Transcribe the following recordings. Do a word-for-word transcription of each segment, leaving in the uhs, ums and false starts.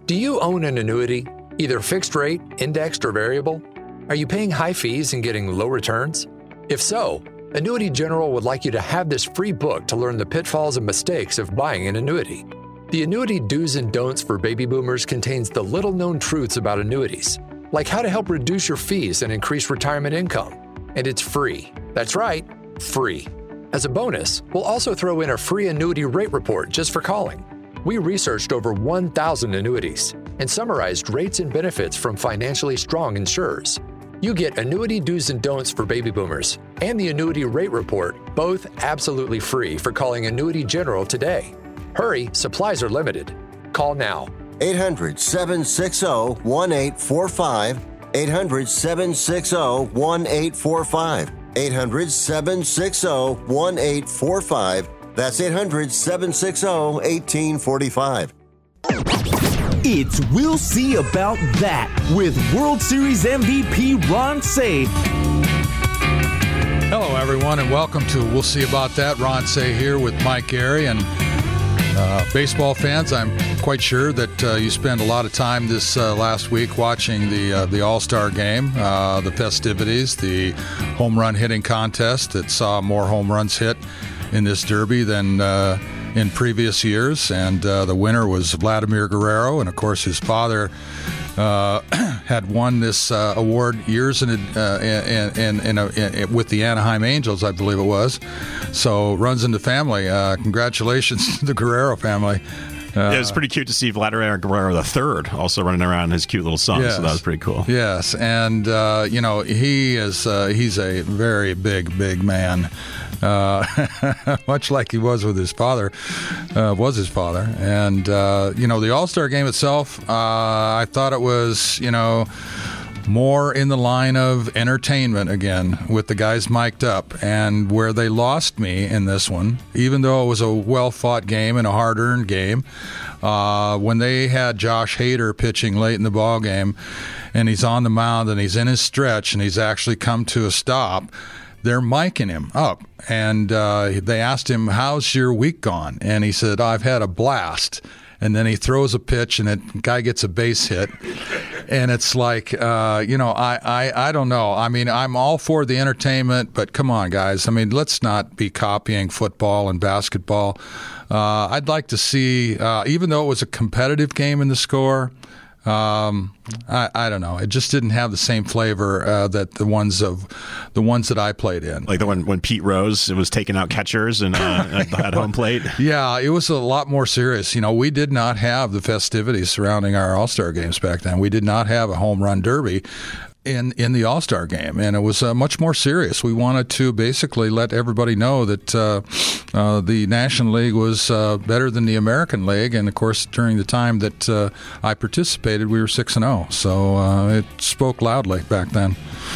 Do you own an annuity, either fixed rate, indexed, or variable? Are you paying high fees and getting low returns? If so, Annuity General would like you to have this free book to learn the pitfalls and mistakes of buying an annuity. The Annuity Do's and Don'ts for Baby Boomers contains the little-known truths about annuities, like how to help reduce your fees and increase retirement income. And it's free. That's right, free. As a bonus, we'll also throw in a free annuity rate report just for calling. We researched over one thousand annuities and summarized rates and benefits from financially strong insurers. You get Annuity Do's and Don'ts for Baby Boomers and the Annuity Rate Report, both absolutely free for calling Annuity General today. Hurry, supplies are limited. Call now. eight hundred, seven six zero, one eight four five. eight hundred, seven six zero, one eight four five. eight hundred, seven six zero, one eight four five. That's eight hundred, seven six zero, one eight four five. It's We'll See About That with World Series M V P Ron Cey. Hello, everyone, and welcome to We'll See About That. Ron Cey here with Mike Gary. And uh, baseball fans, I'm quite sure that uh, you spent a lot of time this uh, last week watching the uh, the All-Star game, uh, the festivities, the home run hitting contest that saw more home runs hit in this derby than uh, in previous years, and uh, the winner was Vladimir Guerrero, and of course his father uh, had won this uh, award years in, uh, in, in, in, a, in with the Anaheim Angels, I believe it was. So runs in the family. Uh, congratulations to the Guerrero family. Uh, yeah, it was pretty cute to see Vladimir Guerrero the third also running around his cute little son. Yes. So that was pretty cool. Yes, and uh, you know he is uh, he's a very big, big man. Uh, much like he was with his father, uh, was his father. And, uh, you know, the All-Star game itself, uh, I thought it was, you know, more in the line of entertainment again with the guys mic'd up. And where they lost me in this one, even though it was a well-fought game and a hard-earned game, uh, when they had Josh Hader pitching late in the ball game and he's on the mound and he's in his stretch and he's actually come to a stop, they're micing him up, and uh, they asked him, how's your week gone? And he said, I've had a blast. And then he throws a pitch, and the guy gets a base hit. And it's like, uh, you know, I, I, I don't know. I mean, I'm all for the entertainment, but come on, guys. I mean, let's not be copying football and basketball. Uh, I'd like to see, uh, even though it was a competitive game in the score, Um, I, I don't know. It just didn't have the same flavor uh, that the ones of the ones that I played in. Like the one when Pete Rose was taking out catchers and uh, at, at home plate. Yeah, it was a lot more serious. You know, we did not have the festivities surrounding our All-Star games back then. We did not have a home run derby in in the All-Star game, and it was uh, much more serious. We wanted to basically let everybody know that uh, uh, the National League was uh, better than the American League, and of course during the time that uh, I participated we were six and oh, so uh, it spoke loudly back then.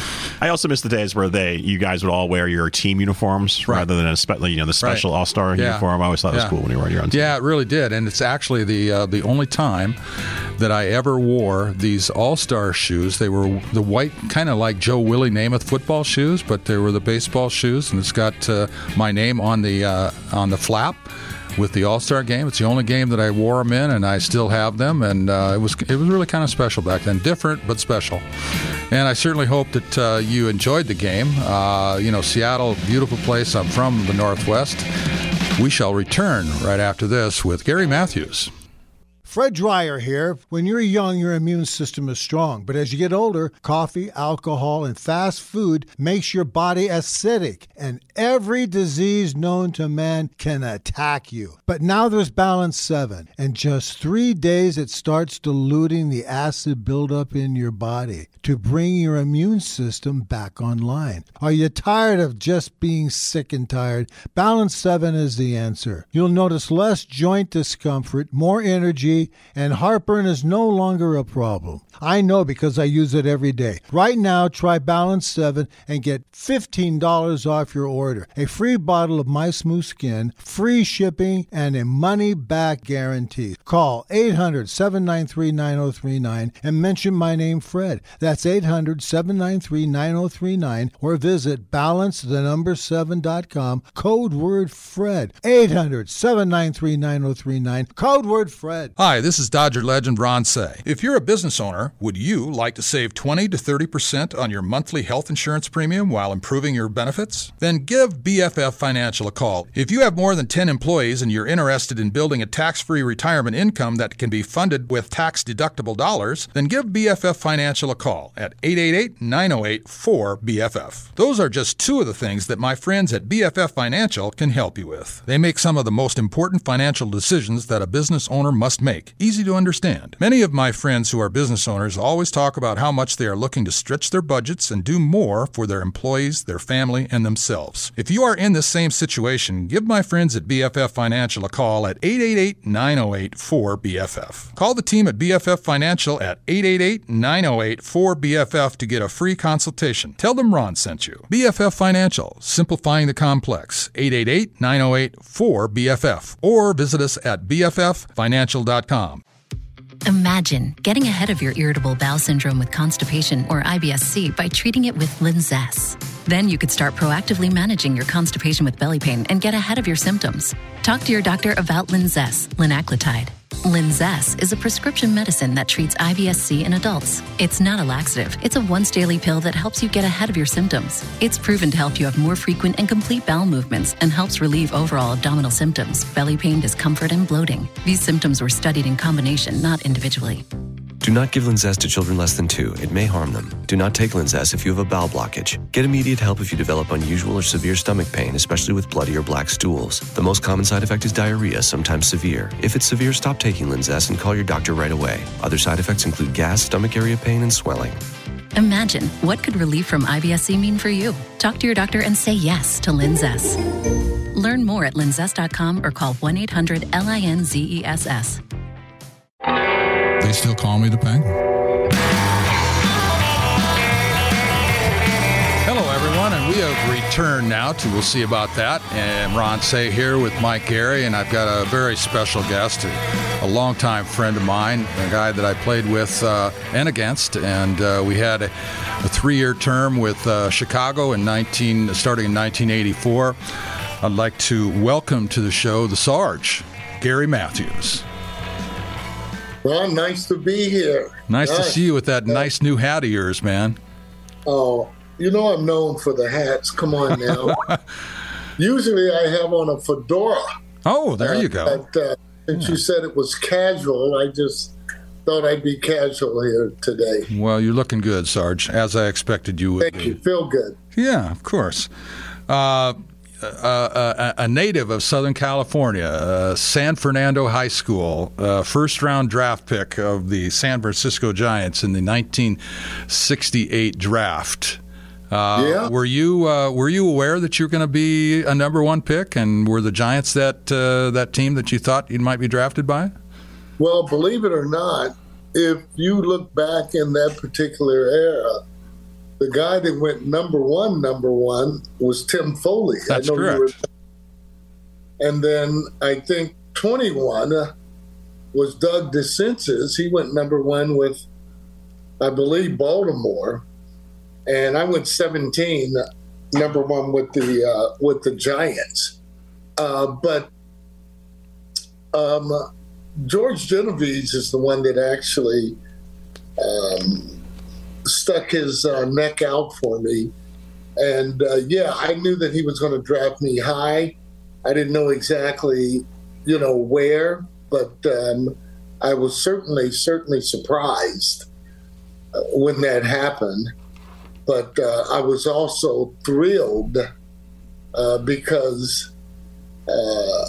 I also miss the days where they, you guys would all wear your team uniforms right. rather than a spe- you know the special right. All-Star yeah. uniform. I always thought it was yeah. cool when you were on your own team. Yeah, it really did, and it's actually the uh, the only time that I ever wore these All-Star shoes. They were the white, kind of like Joe Willie Namath football shoes, but they were the baseball shoes, and it's got uh, my name on the uh, on the flap with the All-Star game. It's the only game that I wore them in, and I still have them, and uh, it was it was really kind of special back then. Different, but special. And I certainly hope that uh, you enjoyed the game. Uh, you know, Seattle, beautiful place. I'm from the Northwest. We shall return right after this with Gary Matthews. Fred Dreyer here. When you're young, your immune system is strong. But as you get older, coffee, alcohol, and fast food makes your body acidic. And every disease known to man can attack you. But now there's Balance seven. In just three days, it starts diluting the acid buildup in your body to bring your immune system back online. Are you tired of just being sick and tired? Balance seven is the answer. You'll notice less joint discomfort, more energy, and heartburn is no longer a problem. I know because I use it every day. Right now, try Balance seven and get fifteen dollars off your order, a free bottle of My Smooth Skin, free shipping, and a money-back guarantee. Call eight hundred, seven nine three, nine oh three nine and mention my name, Fred. That's eight hundred, seven nine three, nine oh three nine or visit balance the number seven dot com, code word Fred. eight hundred, seven nine three, nine oh three nine, code word Fred. Hi, Hi, this is Dodger legend Ron Say. If you're a business owner, would you like to save twenty to thirty percent on your monthly health insurance premium while improving your benefits? Then give B F F Financial a call. If you have more than ten employees and you're interested in building a tax-free retirement income that can be funded with tax-deductible dollars, then give B F F Financial a call at eight eight eight, nine oh eight, four B F F. Those are just two of the things that my friends at B F F Financial can help you with. They make some of the most important financial decisions that a business owner must make. Easy to understand. Many of my friends who are business owners always talk about how much they are looking to stretch their budgets and do more for their employees, their family, and themselves. If you are in this same situation, give my friends at B F F Financial a call at eight eight eight, nine oh eight, four B F F. Call the team at B F F Financial at eight eight eight, nine oh eight, four B F F to get a free consultation. Tell them Ron sent you. B F F Financial, simplifying the complex. eight eight eight, nine oh eight, four B F F. Or visit us at b f f financial dot com. Imagine getting ahead of your irritable bowel syndrome with constipation or I B S C by treating it with Linzess. Then you could start proactively managing your constipation with belly pain and get ahead of your symptoms. Talk to your doctor about Linzess, linaclotide. Linzess is a prescription medicine that treats I B S C in adults. It's not a laxative. It's a once-daily pill that helps you get ahead of your symptoms. It's proven to help you have more frequent and complete bowel movements and helps relieve overall abdominal symptoms, belly pain, discomfort, and bloating. These symptoms were studied in combination, not individually. Do not give Linzess to children less than two. It may harm them. Do not take Linzess if you have a bowel blockage. Get immediate help if you develop unusual or severe stomach pain, especially with bloody or black stools. The most common side effect is diarrhea, sometimes severe. If it's severe, stop taking Linzess and call your doctor right away. Other side effects include gas, stomach area pain, and swelling. Imagine, what could relief from I B S C mean for you? Talk to your doctor and say yes to Linzess. Learn more at linzess dot com or call one eight hundred L I N Z E S S. They still call me the Penguin. Hello, everyone, and we have returned now to We'll See About That. And Ron Say here with Mike Gary, and I've got a very special guest, a longtime friend of mine, a guy that I played with uh, and against, and uh, we had a, a three-year term with uh, Chicago in nineteen starting in nineteen eighty-four. I'd like to welcome to the show the Sarge, Gary Matthews. Well, nice to be here. Nice nice. to see you with that nice new hat of yours, man. Oh, you know I'm known for the hats. Come on now. Usually I have on a fedora. Oh, there uh, you go. But uh, since yeah. you said it was casual, I just thought I'd be casual here today. Well, you're looking good, Sarge, as I expected you would Thank be. you. Feel good. Yeah, of course. Uh, Uh, a, a native of Southern California, uh, San Fernando High School, uh, first-round draft pick of the San Francisco Giants in the nineteen sixty-eight draft. Uh, yeah. Were you uh, were you aware that you were going to be a number one pick, and were the Giants that uh, that team that you thought you might be drafted by? Well, believe it or not, if you look back in that particular era, the guy that went number one, number one was Tim Foley. That's I know correct. You were, and then I think twenty-one was Doug DeCinces. He went number one with, I believe, Baltimore, and I went seventeen, number one with the uh, with the Giants. Uh, but um, George Genovese is the one that actually. Um, stuck his uh, neck out for me. And, uh, yeah, I knew that he was going to draft me high. I didn't know exactly, you know, where, but um, I was certainly, certainly surprised uh, when that happened. But uh, I was also thrilled uh, because uh,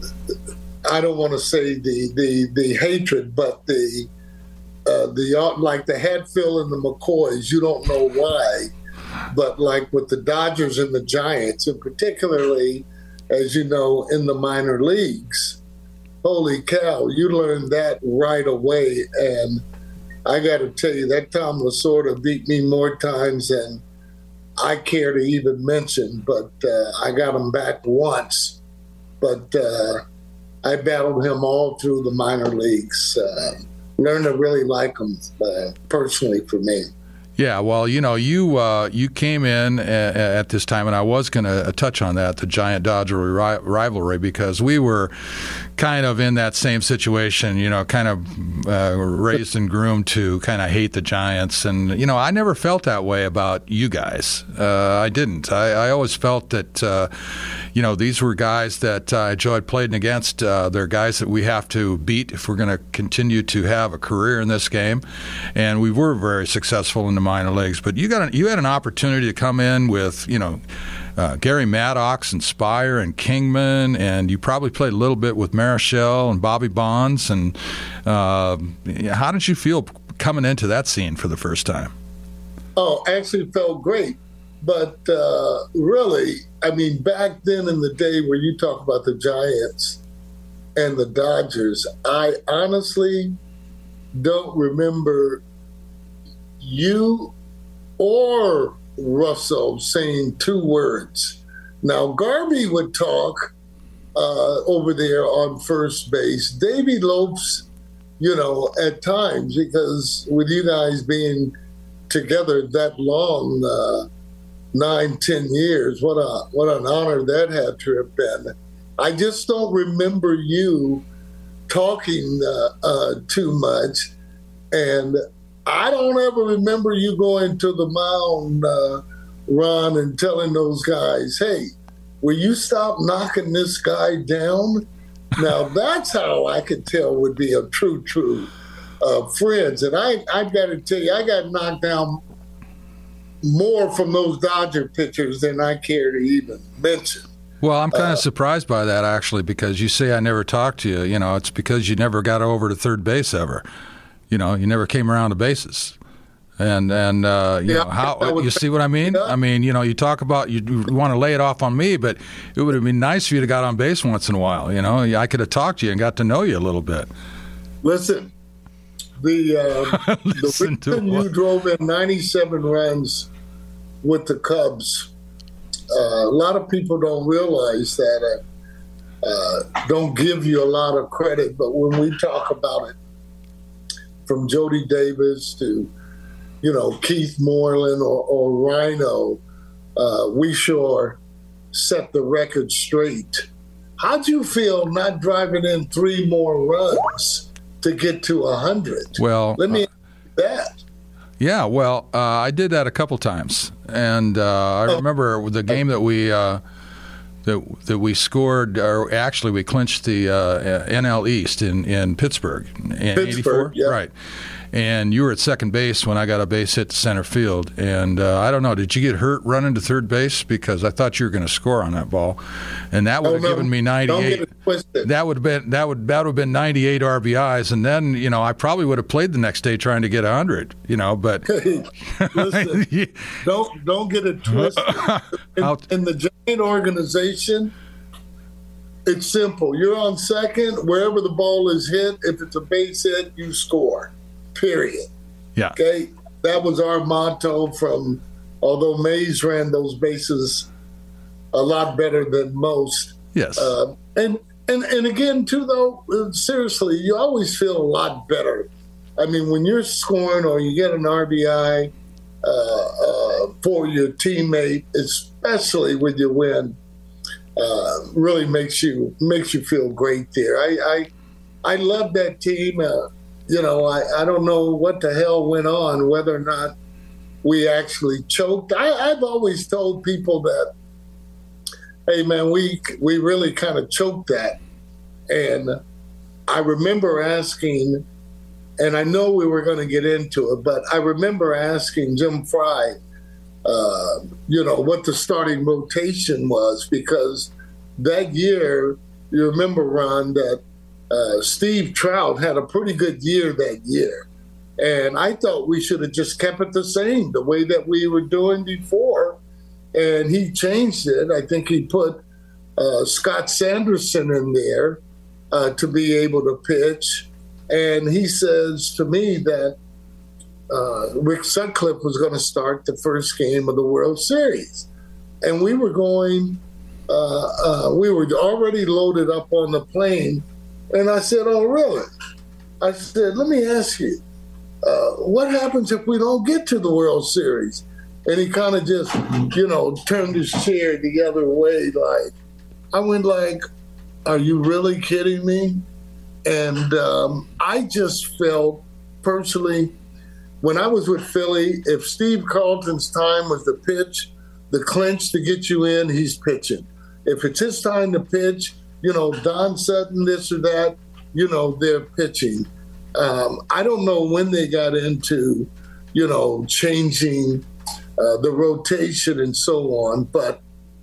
I don't want to say the, the, the hatred, but the Uh, the like the Hatfield and the McCoys, you don't know why, but like with the Dodgers and the Giants, and particularly, as you know, in the minor leagues, holy cow, you learn that right away. And I got to tell you, that Tom Lasorda beat me more times than I care to even mention, but uh, I got him back once. But uh, I battled him all through the minor leagues. Uh, learned to really like him uh, personally for me. Yeah, well, you know, you uh, you came in a, a, at this time, and I was going to touch on that, the Giant-Dodger ri- rivalry, because we were kind of in that same situation, you know, kind of uh, raised and groomed to kind of hate the Giants. And, you know, I never felt that way about you guys. Uh, I didn't. I, I always felt that, uh, you know, these were guys that I enjoyed playing against. Uh, they're guys that we have to beat if we're going to continue to have a career in this game. And we were very successful in the minor leagues, but you got an, you had an opportunity to come in with, you know, uh, Gary Maddox and Spire and Kingman, and you probably played a little bit with Marichal and Bobby Bonds. And uh, how did you feel coming into that scene for the first time? Oh, actually felt great. But uh, really, I mean, back then in the day where you talk about the Giants and the Dodgers, I honestly don't remember you or Russell saying two words. Now, Garvey would talk uh, over there on first base. Davey Lopes, you know, at times, because with you guys being together that long, uh, nine, ten years, what a what an honor that had to have been. I just don't remember you talking uh, uh, too much, and I don't ever remember you going to the mound, uh, Ron, and telling those guys, hey, will you stop knocking this guy down? Now, that's how I could tell would be a true, true uh, friends. And I, I've got to tell you, I got knocked down more from those Dodger pitchers than I care to even mention. Well, I'm kind of uh, surprised by that, actually, because you say I never talked to you. You know, it's because you never got over to third base ever. You know, you never came around the bases. And, and uh, you Yeah, know, how that was- you see what I mean? Yeah. I mean, you know, you talk about, you, you want to lay it off on me, but it would have been nice if you'd have got on base once in a while. You know, I could have talked to you and got to know you a little bit. Listen, the, uh, the Listen to reason what? you drove in ninety-seven runs with the Cubs, uh, a lot of people don't realize that, uh, uh, don't give you a lot of credit, but when we talk about it, from Jody Davis to, you know, Keith Moreland or, or Rhino, uh, we sure set the record straight. How'd you feel not driving in three more runs to get to one hundred? Well, Let me uh, ask you that. Yeah, well, uh, I did that a couple times, and uh, I remember the game that we uh, that that we scored, or actually we clinched the uh, N L East in, in Pittsburgh in eighty-four, yeah. right? And you were at second base when I got a base hit to center field, and uh, I don't know, did you get hurt running to third base? Because I thought you were going to score on that ball, and that would Oh, have no, given me ninety-eight. Don't get it twisted. That would have been that would that would have been ninety-eight R B Is, and then you know I probably would have played the next day trying to get one hundred. You know, but Listen, don't don't get it twisted. In, in the Giant organization, it's simple. You're on second, wherever the ball is hit. If it's a base hit, you score. Period. Yeah. Okay. That was our motto. From although Mays ran those bases a lot better than most. Yes. Uh, and and and again, too, though, seriously, you always feel a lot better. I mean, when you're scoring or you get an R B I uh, uh, for your teammate, especially when you win, uh, really makes you makes you feel great there. I I, I love that team. Uh, you know, I, I don't know what the hell went on, whether or not we actually choked. I, I've always told people that, hey, man, we we really kind of choked that. And I remember asking, and I know we were going to get into it, but I remember asking Jim Fry, uh, you know, what the starting rotation was, because that year, you remember, Ron, that uh, Steve Trout had a pretty good year that year. And I thought we should have just kept it the same, the way that we were doing before. And he changed it. I think he put uh, Scott Sanderson in there uh, to be able to pitch. And he says to me that uh, Rick Sutcliffe was going to start the first game of the World Series. And we were going, uh, uh, we were already loaded up on the plane. And I said, oh, really? I said, let me ask you, uh, what happens if we don't get to the World Series? And he kind of just, you know, turned his chair the other way. Like, I went like, are you really kidding me? And um, I just felt personally, when I was with Philly, if Steve Carlton's time was the pitch, the clinch to get you in, he's pitching. If it's his time to pitch, you know, Don Sutton, this or that, you know, they're pitching. Um, I don't know when they got into, you know, changing uh, the rotation and so on, but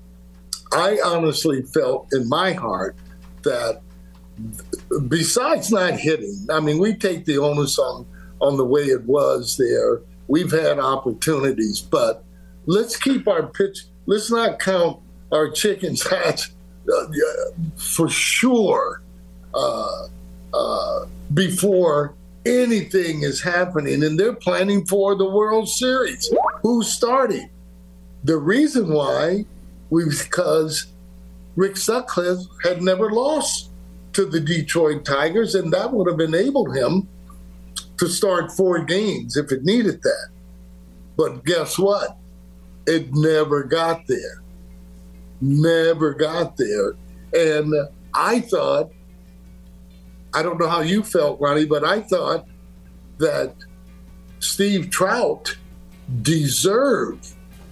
I honestly felt in my heart that besides not hitting, I mean, we take the onus on, on the way it was there. We've had opportunities, but let's keep our pitch. Let's not count our chickens hatched uh, for sure uh, uh, before anything is happening. And they're planning for the World Series. Who's starting? The reason why was because Rick Sutcliffe had never lost to the Detroit Tigers, and that would have enabled him to start four games if it needed that. But guess what? It never got there. Never got there. And I thought, I don't know how you felt, Ronnie, but I thought that Steve Trout deserved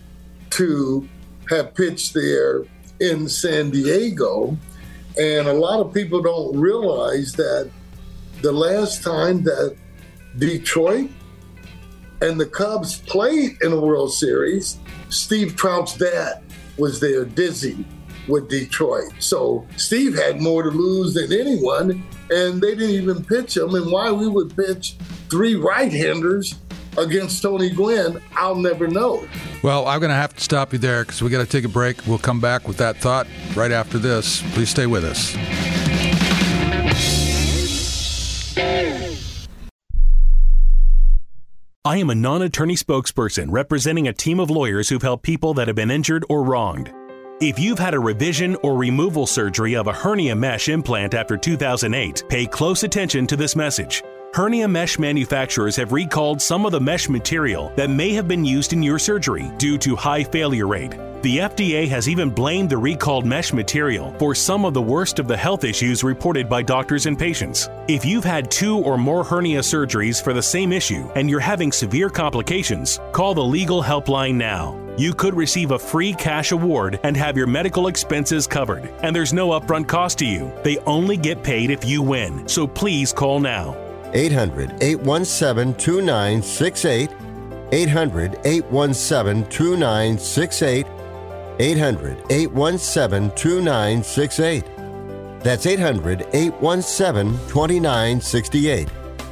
to have pitched there in San Diego. And a lot of people don't realize that the last time that Detroit and the Cubs played in a World Series, Steve Trout's dad was there, Dizzy, with Detroit. So Steve had more to lose than anyone, and they didn't even pitch him. And why we would pitch three right-handers against Tony Gwynn, I'll never know. Well, I'm going to have to stop you there because we got to take a break. We'll come back with that thought right after this. Please stay with us. I am a non-attorney spokesperson representing a team of lawyers who've helped people that have been injured or wronged. If you've had a revision or removal surgery of a hernia mesh implant after two thousand eight, pay close attention to this message. Hernia mesh manufacturers have recalled some of the mesh material that may have been used in your surgery due to high failure rate. The F D A has even blamed the recalled mesh material for some of the worst of the health issues reported by doctors and patients. If you've had two or more hernia surgeries for the same issue and you're having severe complications, call the legal helpline now. You could receive a free cash award and have your medical expenses covered. And there's no upfront cost to you. They only get paid if you win. So please call now. eight hundred, eight one seven, two nine six eight. eight hundred, eight one seven, two nine six eight. eight hundred, eight one seven, two nine six eight. That's eight hundred, eight one seven, two nine six eight.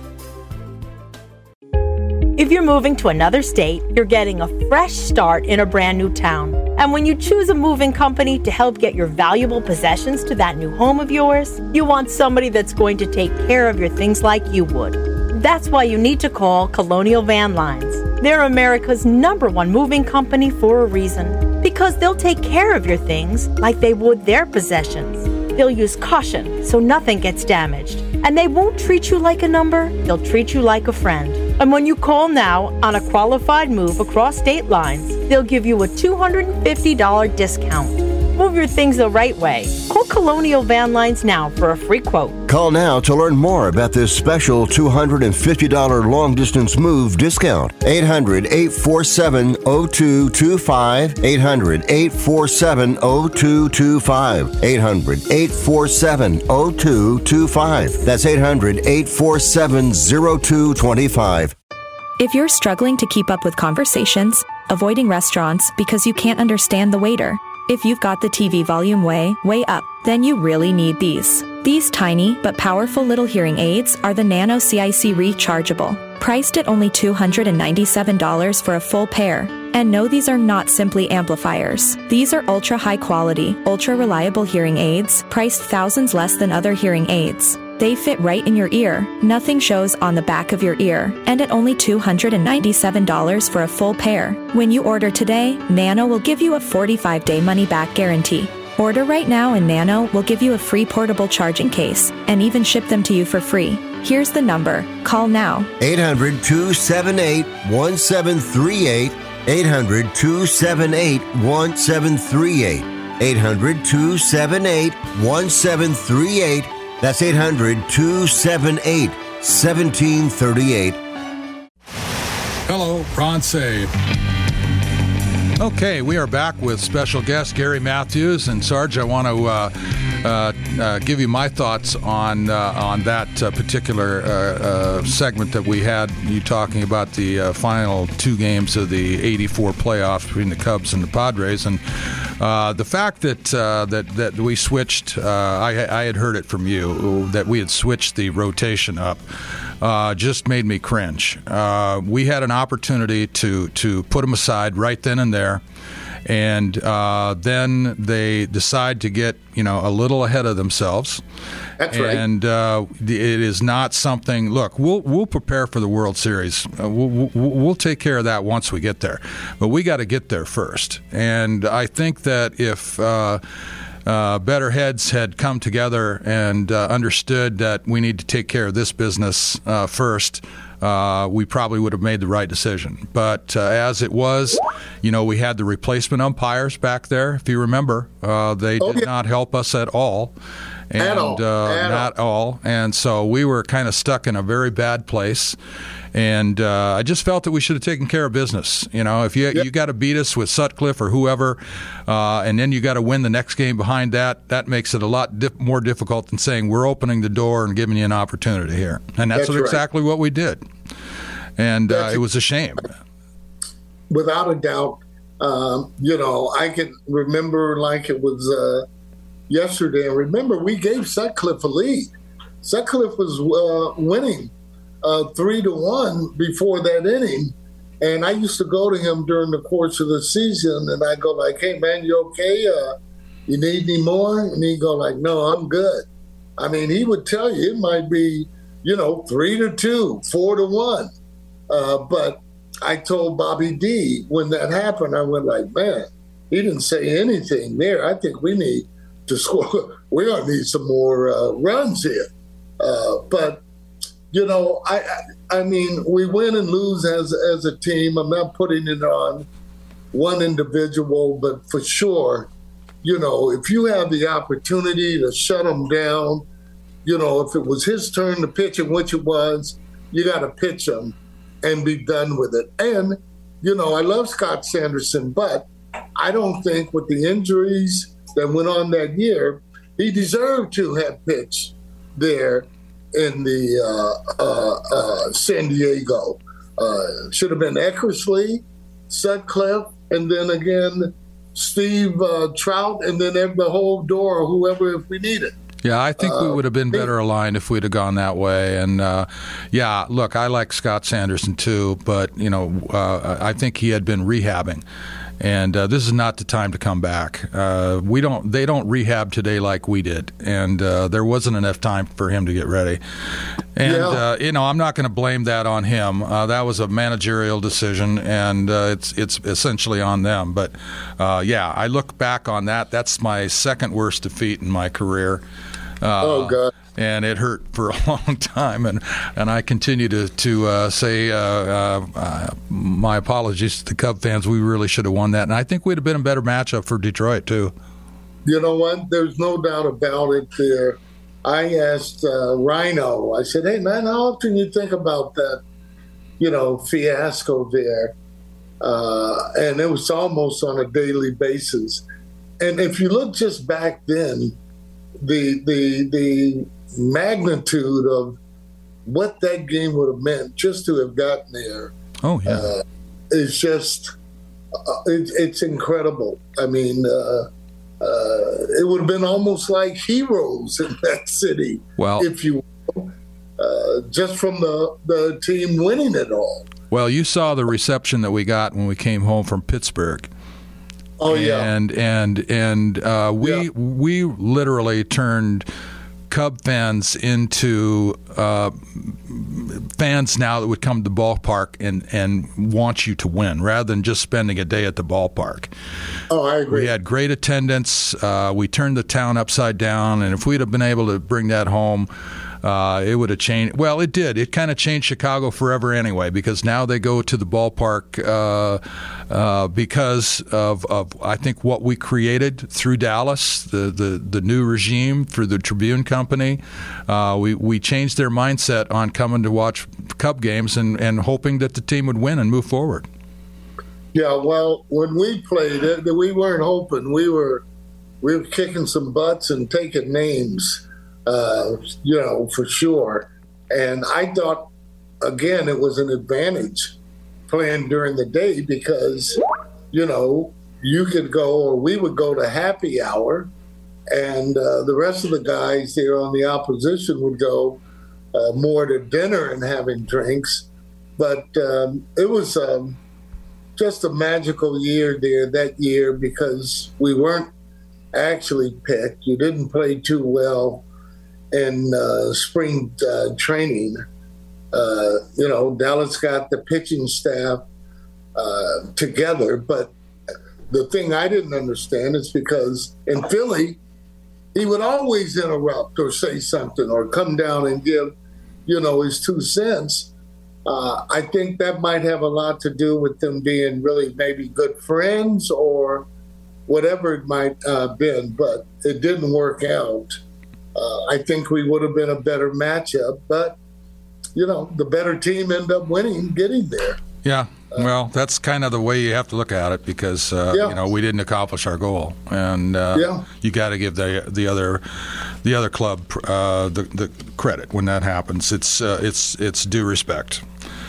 If you're moving to another state, you're getting a fresh start in a brand new town. And when you choose a moving company to help get your valuable possessions to that new home of yours, you want somebody that's going to take care of your things like you would. That's why you need to call Colonial Van Lines. They're America's number one moving company for a reason. Because they'll take care of your things like they would their possessions. They'll use caution so nothing gets damaged. And they won't treat you like a number, they'll treat you like a friend. And when you call now on a qualified move across state lines, they'll give you a two hundred fifty dollars discount. Move your things the right way. Call Colonial Van Lines now for a free quote. Call now to learn more about this special two hundred fifty dollars long-distance move discount. eight hundred, eight four seven, zero two two five. eight hundred, eight four seven, zero two two five. eight hundred, eight four seven, zero two two five. That's eight hundred, eight four seven, zero two two five. If you're struggling to keep up with conversations, avoiding restaurants because you can't understand the waiter, if you've got the T V volume way, way up, then you really need these. These tiny but powerful little hearing aids are the Nano C I C Rechargeable, priced at only two hundred ninety-seven dollars for a full pair. And no, these are not simply amplifiers. These are ultra high quality, ultra reliable hearing aids, priced thousands less than other hearing aids. They fit right in your ear, nothing shows on the back of your ear, and at only two hundred ninety-seven dollars for a full pair. When you order today, Nano will give you a forty-five day money-back guarantee. Order right now and Nano will give you a free portable charging case and even ship them to you for free. Here's the number. Call now. eight hundred, two seven eight, one seven three eight. eight hundred, two seven eight, one seven three eight. eight hundred, two seven eight, one seven three eight. That's eight hundred, two seven eight, one seven three eight. Hello, Ron Save. Okay, we are back with special guest Gary Matthews. And Sarge, I want to uh, uh, uh, give you my thoughts on uh, on that uh, particular uh, uh, segment that we had, you talking about the uh, final two games of the eighty-four playoffs between the Cubs and the Padres. And uh, the fact that uh, that that we switched, uh, I, I had heard it from you, that we had switched the rotation up. Uh, just made me cringe. Uh, we had an opportunity to to put them aside right then and there, and uh, then they decide to get you know a little ahead of themselves. That's right. And uh, it is not something. Look, we'll we'll prepare for the World Series. Uh, we'll, we'll we'll take care of that once we get there, but we got to get there first. And I think that if Uh, Uh, better heads had come together and uh, understood that we need to take care of this business uh, first, uh, we probably would have made the right decision. But uh, as it was, you know, we had the replacement umpires back there. If you remember, uh, they Oh, did yeah. not help us at all. And, At all. Uh, At not all. And so we were kind of stuck in a very bad place. And uh, I just felt that we should have taken care of business. You know, if you Yep. you got to beat us with Sutcliffe or whoever, uh, and then you got to win the next game behind that, that makes it a lot dif- more difficult than saying we're opening the door and giving you an opportunity here. And that's, That's what right. exactly what we did. And uh, That's- it was a shame. Without a doubt. Um, you know, I can remember like it was uh, yesterday. And remember, we gave Sutcliffe a lead. Sutcliffe was uh, winning uh, three to one before that inning. And I used to go to him during the course of the season, and I go like, "Hey, man, you okay? Uh, you need any more?" And he'd go like, "No, I'm good." I mean, he would tell you it might be, you know, three to two, four to one. Uh, but I told Bobby D when that happened, I went like, "Man, he didn't say anything there. I think we need to score. We're going to need some more uh, runs here." Uh, but, you know, I, I I mean, we win and lose as as a team. I'm not putting it on one individual, but for sure, you know, if you have the opportunity to shut them down, you know, if it was his turn to pitch, and which it was, you got to pitch him and be done with it. And, you know, I love Scott Sanderson, but I don't think with the injuries that went on that year, he deserved to have pitched there in the uh, uh, uh, San Diego. Uh, should have been Eckersley, Sutcliffe, and then again Steve uh, Trout, and then the whole door, or whoever if we needed. Yeah, I think we would have been better aligned if we'd have gone that way. And, uh, yeah, look, I like Scott Sanderson too, but, you know, uh, I think he had been rehabbing. And uh, this is not the time to come back. Uh, we don't. They don't rehab today like we did, and uh, there wasn't enough time for him to get ready. And Yeah. uh, you know, I'm not going to blame that on him. Uh, that was a managerial decision, and uh, it's it's essentially on them. But uh, yeah, I look back on that. That's my second worst defeat in my career. Uh, Oh, God. And it hurt for a long time, and, and I continue to to uh, say uh, uh, uh, my apologies to the Cub fans. We really should have won that, and I think we'd have been a better matchup for Detroit too. You know what? There's no doubt about it there. I asked uh, Rhino, I said, "Hey, man, how often you think about that, you know, fiasco there?" Uh, and it was almost on a daily basis. And if you look just back then, the the the magnitude of what that game would have meant just to have gotten there Oh yeah, uh, is just uh, it, it's incredible. I mean, uh, uh, it would have been almost like heroes in that city, Well- if you will, uh, just from the the team winning it all. well, you saw the reception that we got when we came home from Pittsburgh. Oh yeah, and and and uh, we Yeah. we literally turned Cub fans into uh, fans now that would come to the ballpark and, and want you to win rather than just spending a day at the ballpark. oh I agree. We had great attendance. Uh, we turned the town upside down, and if we'd have been able to bring that home, uh, it would have changed. Well, it did. It kind of changed Chicago forever anyway, because now they go to the ballpark uh, uh, because of, of, I think, what we created through Dallas, the, the, the new regime for the Tribune Company. Uh, we, we changed their mindset on coming to watch Cub games and, and hoping that the team would win and move forward. Yeah, well, when we played it, we weren't hoping. We were we were kicking some butts and taking names, uh, you know, for sure. And I thought, again, it was an advantage playing during the day because, you know, you could go, or we would go to happy hour, and uh, the rest of the guys there on the opposition would go uh, more to dinner and having drinks. But um, it was um, just a magical year there that year because we weren't actually picked. You didn't play too well in uh, spring uh, training. Uh, you know, Dallas got the pitching staff uh, together, but the thing I didn't understand is because in Philly, he would always interrupt or say something or come down and give, you know, his two cents. Uh, I think that might have a lot to do with them being really maybe good friends or whatever it might have uh, been, but it didn't work out. Uh, I think we would have been a better matchup, but, you know, the better team ended up winning, getting there. Yeah, well, that's kind of the way you have to look at it because, uh, yeah. you know, we didn't accomplish our goal. And uh, yeah. you got to give the the other the other club uh, the, the credit when that happens. It's, uh, it's, it's due respect.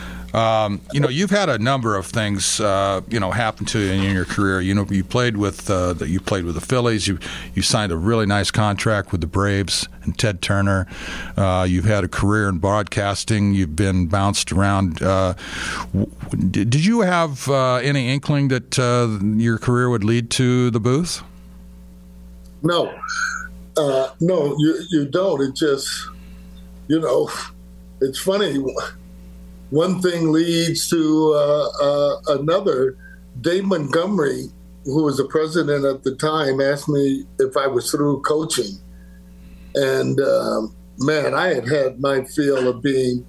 Um, you know, you've had a number of things, uh, you know, happen to you in your career. You know, you played with uh, the, you played with the Phillies. You you signed a really nice contract with the Braves and Ted Turner. Uh, you've had a career in broadcasting. You've been bounced around. Uh, did, did you have uh, any inkling that uh, your career would lead to the booth? No, uh, no, you you don't. It just, you know, it's funny. One thing leads to uh, uh, another. Dave Montgomery, who was the president at the time, asked me if I was through coaching. And, um, man, I had had my feel of being,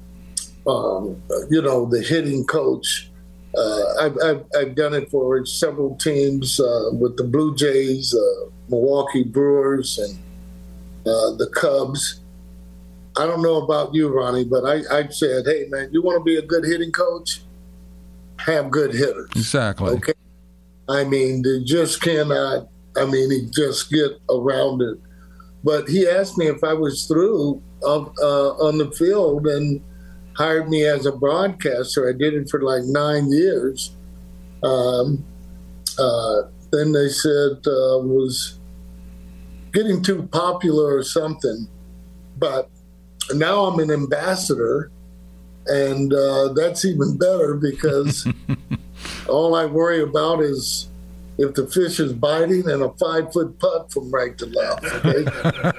um, you know, the hitting coach. Uh, I've, I've, I've done it for several teams uh, with the Blue Jays, uh, Milwaukee Brewers, and uh, the Cubs. I don't know about you, Ronnie, but I, I said, hey, man, you want to be a good hitting coach? Have good hitters. Exactly. Okay. I mean, they just cannot, I mean, he just get around it. But he asked me if I was through uh, uh, on the field and hired me as a broadcaster. I did it for like nine years. Um, uh, then they said uh, was getting too popular or something. But now I'm an ambassador, and uh, that's even better because all I worry about is if the fish is biting and a five-foot putt from right to left. Okay?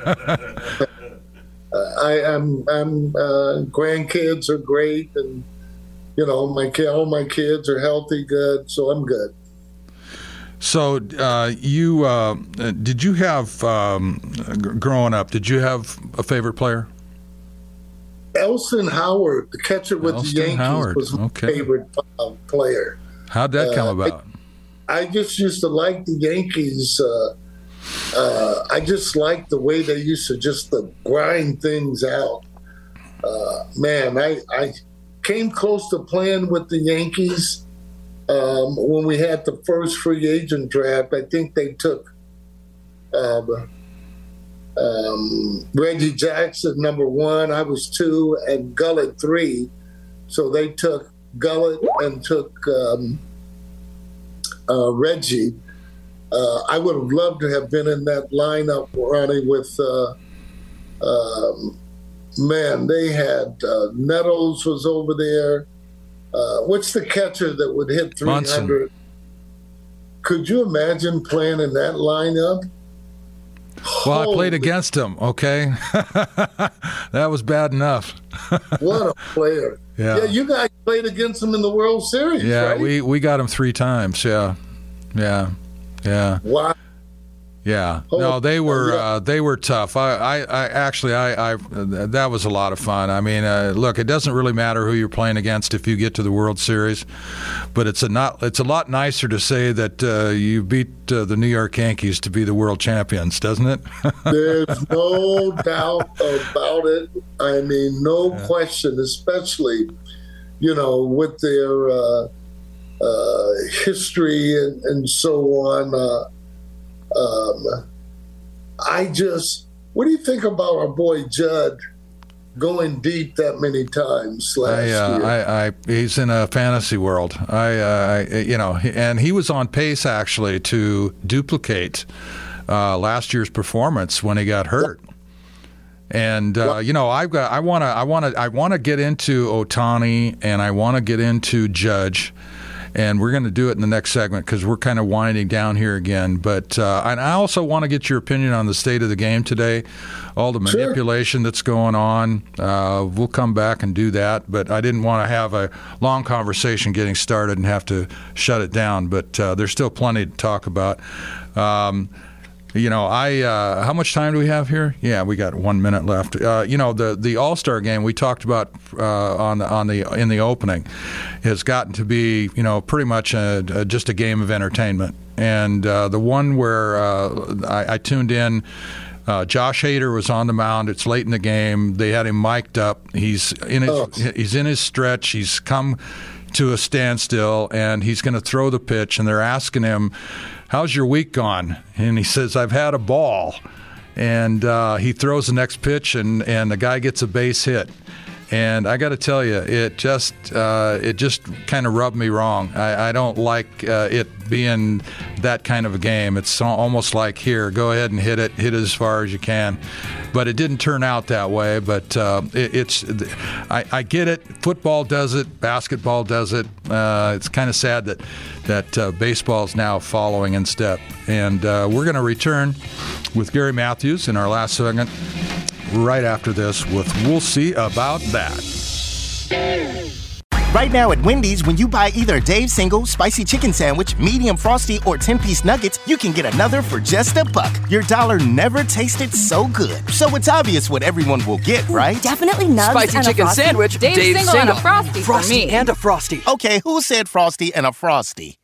uh, I am. I'm. Uh, grandkids are great, and you know, my all my kids are healthy, good, so I'm good. So, uh, you uh, did you have um, growing up? Did you have a favorite player? Elston Howard, the catcher with Elston the Yankees, Howard. was my okay. favorite uh, player. How'd that uh, come about? I, I just used to like the Yankees. Uh, uh, I just liked the way they used to just to grind things out. Uh, man, I, I came close to playing with the Yankees um, when we had the first free agent draft. I think they took uh, Um, Reggie Jackson, number one. I was two, and Gullett three. So they took Gullett and took um, uh, Reggie. Uh, I would have loved to have been in that lineup, Ronnie, with, uh, um, man, they had uh, Nettles was over there. Uh, what's the catcher that would hit three hundred? Munson. Could you imagine playing in that lineup? Well, Holy. I played against him, okay? That was bad enough. What a player. Yeah. Yeah, you guys played against him in the World Series, yeah, right? we, we got him three times, yeah. Yeah, yeah. Wow. Yeah, no, they were uh, they were tough. I, I, I actually, I, I, that was a lot of fun. I mean, uh, look, it doesn't really matter who you're playing against if you get to the World Series, but it's a not, it's a lot nicer to say that uh, you beat uh, the New York Yankees to be the world champions, doesn't it? There's no doubt about it. I mean, no yeah. question, especially, you know, with their uh, uh, history and, and so on. Uh, Um, I just, what do you think about our boy Judd going deep that many times last I, uh, year? I, I, he's in a fantasy world. I, uh, I, you know, and he was on pace actually to duplicate uh, last year's performance when he got hurt. And uh, you know, I've got, I want to, I want to, I want to get into Ohtani and I want to get into Judge. And we're going to do it in the next segment because we're kind of winding down here again. But uh, and I also want to get your opinion on the state of the game today, all the manipulation sure. that's going on. Uh, we'll come back and do that. But I didn't want to have a long conversation getting started and have to shut it down. But uh, there's still plenty to talk about. Um, You know, I uh, how much time do we have here? Yeah, we got one minute left. Uh, you know, the the All-Star game we talked about uh, on the on the in the opening has gotten to be, you know, pretty much a, a, just a game of entertainment. And uh, the one where uh, I, I tuned in, uh, Josh Hader was on the mound. It's late in the game. They had him mic'd up. He's in his oh. he's in his stretch. He's come to a standstill, and he's going to throw the pitch. And they're asking him, how's your week gone? And he says, I've had a ball. And uh, he throws the next pitch, and, and the guy gets a base hit. And I got to tell you, it just uh, it just kind of rubbed me wrong. I, I don't like uh, it being that kind of a game. It's almost like, here, go ahead and hit it, hit it as far as you can. But it didn't turn out that way. But uh, it, it's I, I get it. Football does it. Basketball does it. Uh, it's kind of sad that that uh, baseball is now following in step. And uh, we're going to return with Gary Matthews in our last segment right after this with We'll See About That. Right now at Wendy's, when you buy either a Dave's Single, Spicy Chicken Sandwich, Medium Frosty, or ten-piece nuggets, you can get another for just a buck. Your dollar never tasted so good. So it's obvious what everyone will get, right? Definitely nugs Spicy and Chicken a Frosty. Sandwich, Dave's, Dave's Single, Single, and a Frosty, Frosty for me. and a Frosty. Okay, who said Frosty and a Frosty?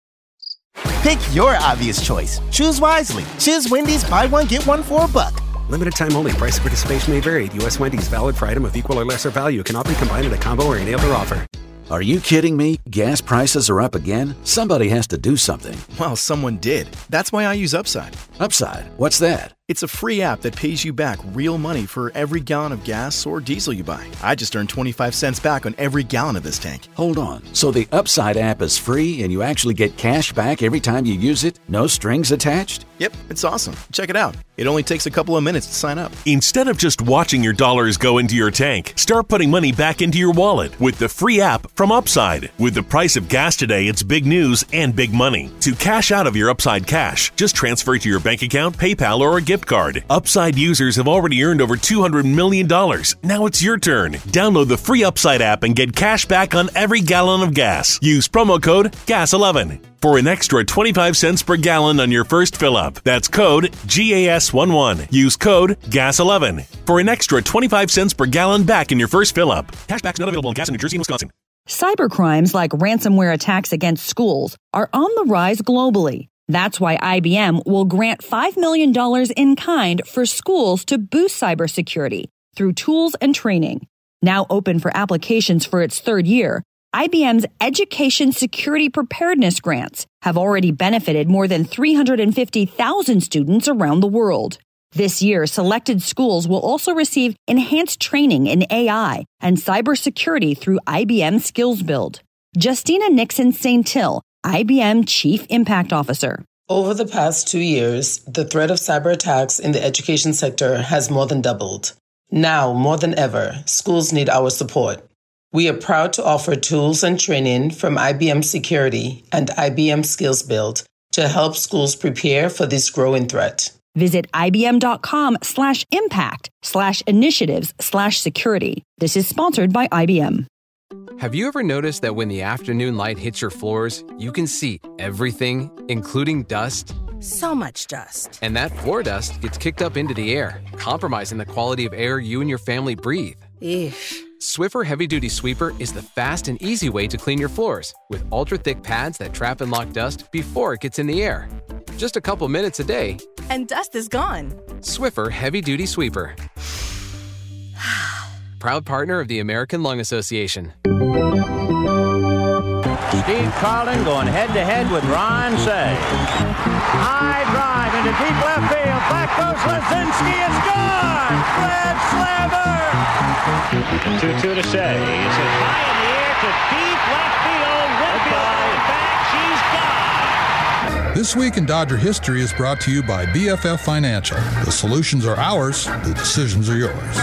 Pick your obvious choice. Choose wisely. Choose Wendy's, buy one, get one for a buck. Limited time only. Price of participation may vary. U S Wendy's, valid for item of equal or lesser value. Cannot be combined in a combo or any other offer. Are you kidding me? Gas prices are up again? Somebody has to do something. Well, someone did. That's why I use Upside. Upside? What's that? It's a free app that pays you back real money for every gallon of gas or diesel you buy. I just earned twenty-five cents back on every gallon of this tank. Hold on. So the Upside app is free and you actually get cash back every time you use it? No strings attached? Yep, it's awesome. Check it out. It only takes a couple of minutes to sign up. Instead of just watching your dollars go into your tank, start putting money back into your wallet with the free app from Upside. With the price of gas today, it's big news and big money. To cash out of your Upside cash, just transfer it to your bank account, PayPal, or a gift card. Upside users have already earned over two hundred million dollars. Now it's your turn. Download the free Upside app and get cash back on every gallon of gas. Use promo code gas eleven for an extra twenty-five cents per gallon on your first fill-up. That's code G A S eleven. Use code gas eleven for an extra twenty-five cents per gallon back in your first fill-up. Cashback's not available in gas in New Jersey and Wisconsin. Cybercrimes like ransomware attacks against schools are on the rise globally. That's why I B M will grant five million dollars in kind for schools to boost cybersecurity through tools and training. Now open for applications for its third year, I B M's Education Security Preparedness Grants have already benefited more than three hundred fifty thousand students around the world. This year, selected schools will also receive enhanced training in A I and cybersecurity through I B M Skills Build. Justina Nixon-Saintil, I B M Chief Impact Officer. Over the past two years, the threat of cyber attacks in the education sector has more than doubled. Now, more than ever, schools need our support. We are proud to offer tools and training from I B M Security and I B M Skills Build to help schools prepare for this growing threat. Visit ibm.com slash impact slash initiatives slash security. This is sponsored by I B M. Have you ever noticed that when the afternoon light hits your floors, you can see everything, including dust? So much dust. And that floor dust gets kicked up into the air, compromising the quality of air you and your family breathe. Eesh. Swiffer Heavy Duty Sweeper is the fast and easy way to clean your floors with ultra-thick pads that trap and lock dust before it gets in the air. Just a couple minutes a day. And dust is gone. Swiffer Heavy Duty Sweeper. Proud partner of the American Lung Association. Steve Carlin going head-to-head with Ron Cey. High drive into deep left field. Back goes Lazinski. It's gone. Fred Slammer. two two to Cey. It's hit high in the air to deep left field. Whitfield back. She's gone. This Week in Dodger History is brought to you by B F F Financial. The solutions are ours. The decisions are yours.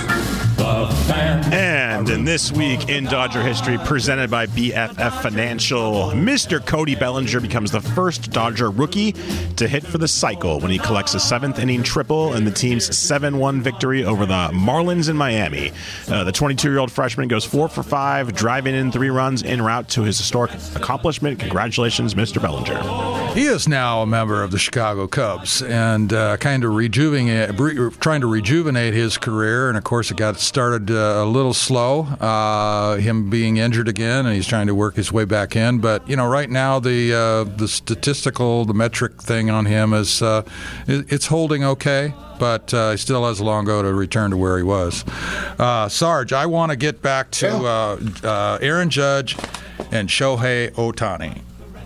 And in This Week in Dodger History, presented by B F F Financial, Mister Cody Bellinger becomes the first Dodger rookie to hit for the cycle when he collects a seventh-inning triple in the team's seven one victory over the Marlins in Miami. Uh, the twenty-two-year-old freshman goes four for five, driving in three runs en route to his historic accomplishment. Congratulations, Mister Bellinger. He is now a member of the Chicago Cubs and uh, kind of rejuvenating, re- trying to rejuvenate his career. And, of course, it got started uh, a little slow, uh, him being injured again, and he's trying to work his way back in. But, you know, right now the uh, the statistical, the metric thing on him is uh, it's holding okay. But uh, he still has a long go to return to where he was. Uh, Sarge, I want to get back to uh, uh, Aaron Judge and Shohei Ohtani.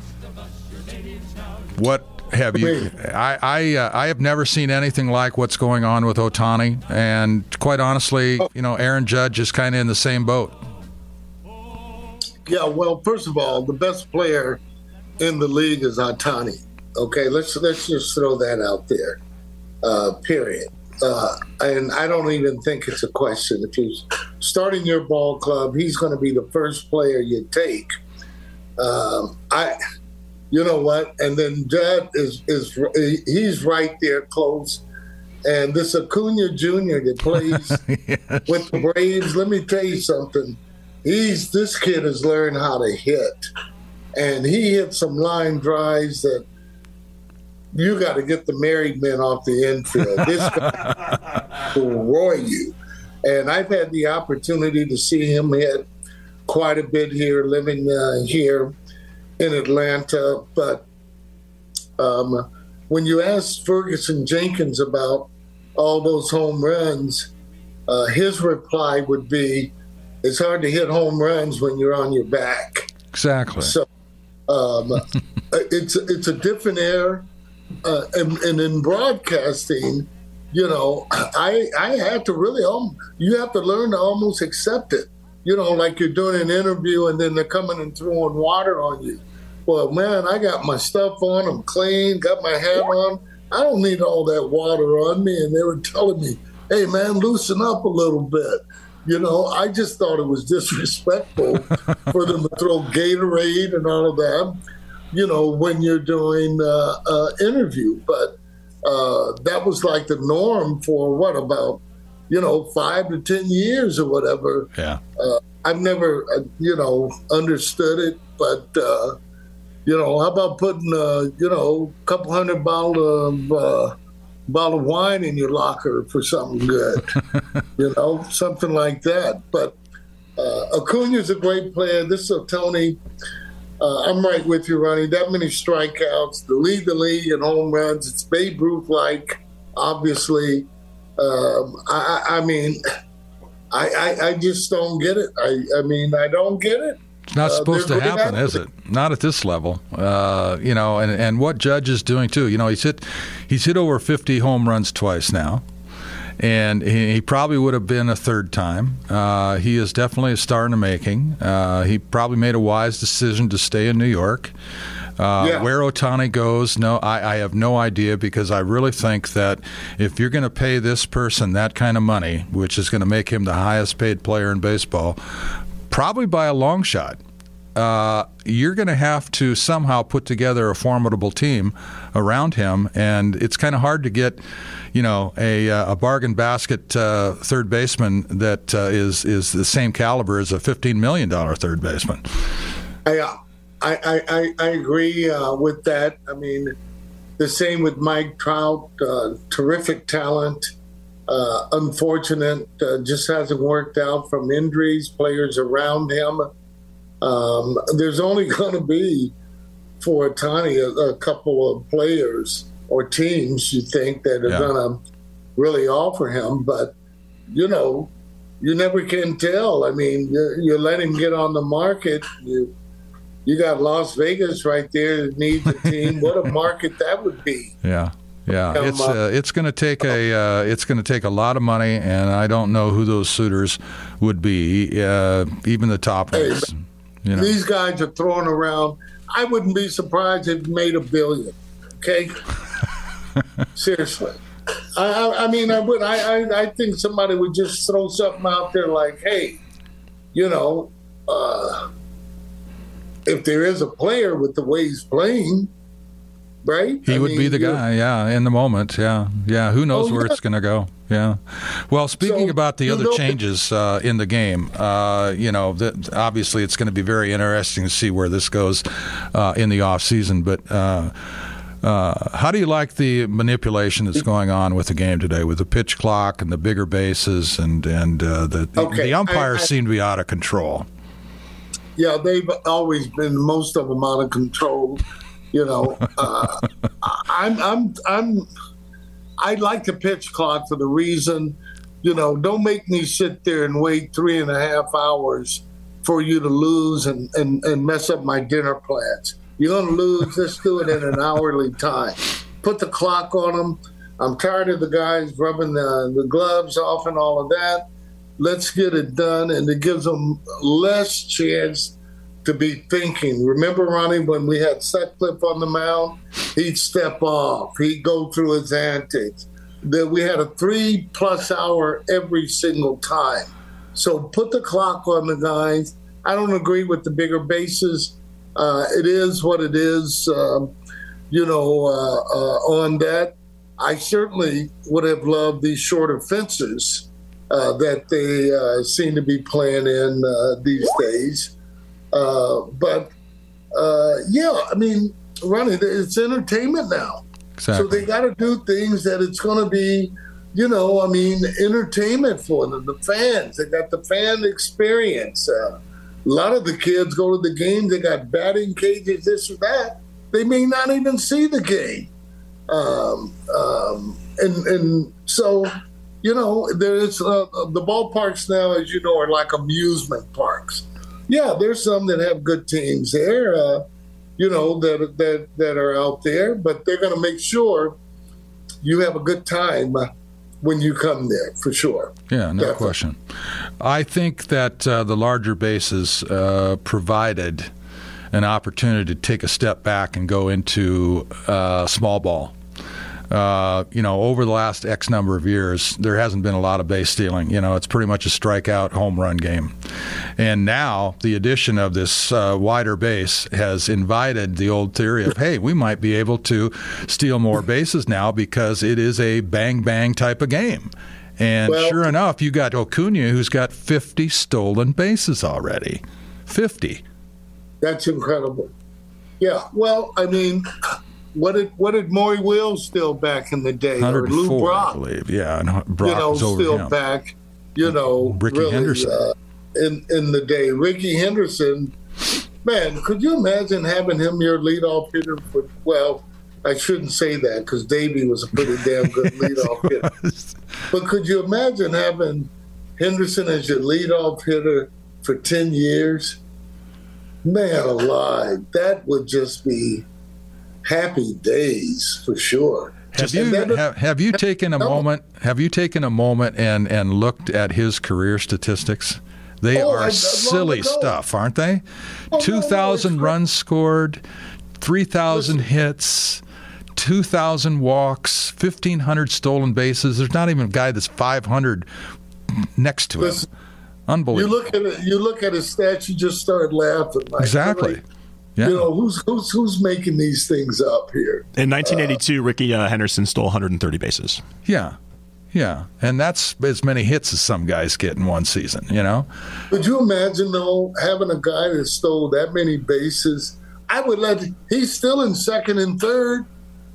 What have you? I I, uh, I have never seen anything like what's going on with Ohtani, and quite honestly, you know, Aaron Judge is kind of in the same boat. Yeah, well, first of all, the best player in the league is Ohtani. Okay, let's let's just throw that out there. Uh, period. Uh, and I don't even think it's a question. If you're starting your ball club, he's going to be the first player you take. Um, I. You know what? And then Judd is is he's right there close. And this Acuna Junior that plays yes. with the Braves, let me tell you something. He's this kid has learned how to hit. And he hit some line drives that you got to get the married men off the infield. This guy will roy you. And I've had the opportunity to see him hit quite a bit here, living uh, here in Atlanta, but um, when you ask Ferguson Jenkins about all those home runs, uh, his reply would be, it's hard to hit home runs when you're on your back. Exactly. So um, it's, it's a different era, uh, and, and in broadcasting, you know, I, I had to really, um, you have to learn to almost accept it. You know, like you're doing an interview and then they're coming and throwing water on you. Well, man, I got my stuff on. I'm clean, got my hat on. I don't need all that water on me. And they were telling me, hey, man, loosen up a little bit. You know, I just thought it was disrespectful for them to throw Gatorade and all of that, you know, when you're doing uh, uh, interview. But uh, that was like the norm for what, about, you know, five to ten years or whatever. Yeah. Uh, I've never, uh, you know, understood it. But, uh, you know, how about putting, uh, you know, a couple hundred bottle of, uh, bottle of wine in your locker for something good, you know, something like that. But uh, Acuna's a great player. This is Tony. Uh, I'm right with you, Ronnie. That many strikeouts, to lead the league in home runs. It's Babe Ruth-like, obviously. Um, I, I mean, I, I, I just don't get it. I, I mean, I don't get it. It's not supposed uh, to happen, is it? Not at this level. Uh, you know, and, and what Judge is doing too. You know, he's hit he's hit over fifty home runs twice now, and he, he probably would have been a third time. Uh, he is definitely a star in the making. Uh, he probably made a wise decision to stay in New York. Uh, yeah. Where Ohtani goes, no, I, I have no idea, because I really think that if you're going to pay this person that kind of money, which is going to make him the highest paid player in baseball, probably by a long shot, uh, you're going to have to somehow put together a formidable team around him, and it's kind of hard to get, you know, a, a bargain basket uh, third baseman that uh, is is the same caliber as a fifteen million dollars third baseman. I, I, I, I agree uh, with that. I mean, The same with Mike Trout, uh, terrific talent. Uh, unfortunate, uh, just hasn't worked out from injuries, players around him. Um, there's only going to be, for Ohtani, a, a couple of players or teams, you think, that are yeah. going to really offer him. But, you know, you never can tell. I mean, you, you let him get on the market. You, you got Las Vegas right there that needs a team. What a market that would be. Yeah. Yeah, it's uh, it's going to take a uh, it's going to take a lot of money, and I don't know who those suitors would be, uh, even the top hey, ones. You know. These guys are throwing around. I wouldn't be surprised if it made a billion. Okay, seriously. I, I, I mean, I would. I, I I think somebody would just throw something out there like, hey, you know, uh, if there is a player with the way he's playing. Right? He I would mean, be the guy, yeah, in the moment, yeah. Yeah, who knows oh, where yeah. it's going to go, yeah. Well, speaking so, about the other know, changes uh, in the game, uh, you know, the, obviously it's going to be very interesting to see where this goes uh, in the offseason, but uh, uh, how do you like the manipulation that's going on with the game today, with the pitch clock and the bigger bases, and, and uh, the, okay. the umpires I, I, seem to be out of control? Yeah, they've always been, most of them, out of control. You know, uh, I'm, I'm, I'm, I like the pitch clock for the reason, you know, don't make me sit there and wait three and a half hours for you to lose and, and, and mess up my dinner plans. You're going to lose. Let's do it in an hourly time. Put the clock on them. I'm tired of the guys rubbing the, the gloves off and all of that. Let's get it done. And it gives them less chance to be thinking. Remember, Ronnie, when we had Sutcliffe on the mound, he'd step off. He'd go through his antics. That we had a three-plus hour every single time. So put the clock on the guys. I don't agree with the bigger bases. Uh, it is what it is, uh, you know, uh, uh, on that. I certainly would have loved these shorter fences uh, that they uh, seem to be playing in uh, these days. Uh, but, uh, yeah, I mean, Ronnie, it's entertainment now. Exactly. So they got to do things that it's going to be, you know, I mean, entertainment for them, the fans. They got the fan experience. Uh, a lot of the kids go to the games. They got batting cages, this or that. They may not even see the game. Um, um, and, and so, you know, there's uh, the ballparks now, as you know, are like amusement parks. Yeah, there's some that have good teams there, uh, you know, that that that are out there, but they're going to make sure you have a good time when you come there, for sure. Yeah, no Definitely. question. I think that uh, the larger bases uh, provided an opportunity to take a step back and go into uh, small ball. Uh, you know, over the last X number of years, there hasn't been a lot of base stealing. You know, it's pretty much a strikeout home run game. And now the addition of this uh, wider base has invited the old theory of, hey, we might be able to steal more bases now because it is a bang-bang type of game. And well, sure enough, you got Acuna, who's got fifty stolen bases already. fifty. That's incredible. Yeah, well, I mean... What did what did Maury Wills steal back in the day? Or Lou Brock, I believe. Yeah, and Brock you know, was over still him. back. You know, Ricky really, Henderson uh, in in the day. Ricky Henderson, man, could you imagine having him your leadoff hitter? For, well, I shouldn't say that because Davey was a pretty damn good leadoff hitter. But could you imagine having Henderson as your leadoff hitter for ten years? Man alive, that would just be happy days for sure. Have you then, have, have you taken a no. moment? Have you taken a moment and, and looked at his career statistics? They oh, are I, silly stuff, aren't they? Oh, Two thousand no, runs scored, three thousand hits, two thousand walks, fifteen hundred stolen bases. There's not even a guy that's five hundred next to him. Unbelievable. You look at it. You look at his stats. You just start laughing. Like, exactly. Like, Yeah. You know, who's who's who's making these things up here? In nineteen eighty-two, uh, Ricky uh, Henderson stole one hundred thirty bases. Yeah, yeah, and that's as many hits as some guys get in one season, you know? Could you imagine, though, having a guy that stole that many bases? I would let – he's still in second and third.